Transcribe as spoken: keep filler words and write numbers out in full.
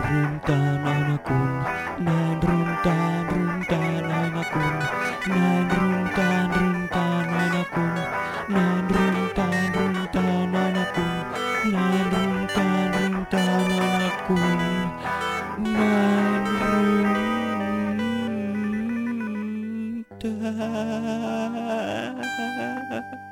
runtaan aina kun näin runtaan, runtaan aina kun näin runtaan, runtaan aina kun näin runtaan, runtaan aina kun näin runtaan, runtaan aina kun näin runtaan.